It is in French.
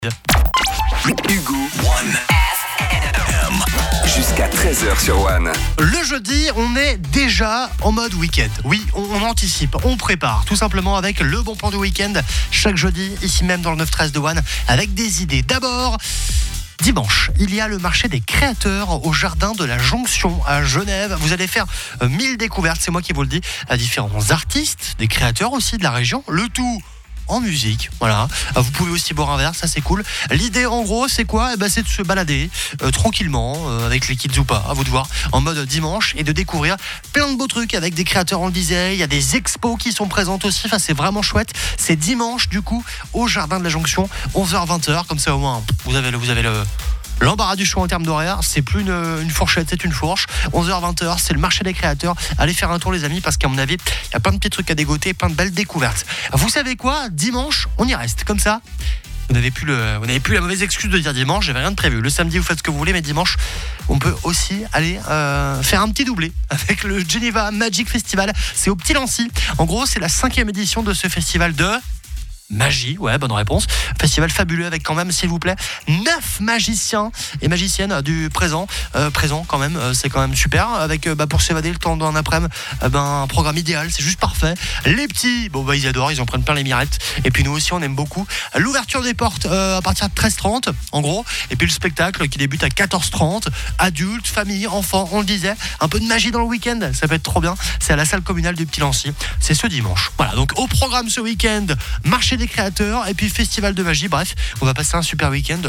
Hugo One jusqu'à 13h sur One. Le jeudi, on est déjà en mode week-end. Oui, on anticipe, on prépare, tout simplement avec le bon plan du week-end. Chaque jeudi, ici même dans le 9-13 de One, avec des idées. D'abord, dimanche, il y a le marché des créateurs au jardin de la Jonction à Genève. Vous allez faire 1000 découvertes, c'est moi qui vous le dis, à différents artistes, des créateurs aussi de la région. Le tout en musique, voilà. Vous pouvez aussi boire un verre, ça c'est cool. L'idée en gros c'est quoi ? C'est de se balader tranquillement avec les kids ou pas, à vous de voir, en mode dimanche, et de découvrir plein de beaux trucs avec des créateurs, on le disait. Il y a des expos qui sont présentes aussi, enfin c'est vraiment chouette. C'est dimanche du coup au jardin de la Jonction, 11h-20h, comme ça au moins vous avez l'embarras du choix en termes d'horaire. C'est plus une fourchette, c'est une fourche. 11h-20h, c'est le marché des créateurs. Allez faire un tour les amis, parce qu'à mon avis, il y a plein de petits trucs à dégoter, plein de belles découvertes. Vous savez quoi ? Dimanche, on y reste. Comme ça, vous n'avez plus la mauvaise excuse de dire dimanche, j'avais rien de prévu. Le samedi, vous faites ce que vous voulez, mais dimanche, on peut aussi aller faire un petit doublé avec le Geneva Magic Festival. C'est au Petit Lancy. En gros, c'est la 5e édition de ce festival de magie, ouais, bonne réponse. Festival fabuleux avec quand même, s'il vous plaît, 9 magiciens et magiciennes du présent quand même, c'est quand même super. Avec pour s'évader le temps d'un après-midi, un programme idéal, c'est juste parfait. Les petits, ils adorent, ils en prennent plein les mirettes. Et puis nous aussi, on aime beaucoup. L'ouverture des portes à partir de 13h30, en gros. Et puis le spectacle qui débute à 14h30. Adultes, familles, enfants, on le disait. Un peu de magie dans le week-end, ça peut être trop bien. C'est à la salle communale du Petit Lancy. C'est ce dimanche. Voilà, donc au programme ce week-end, marché des créateurs et puis festival de magie. Bref, on va passer un super week-end.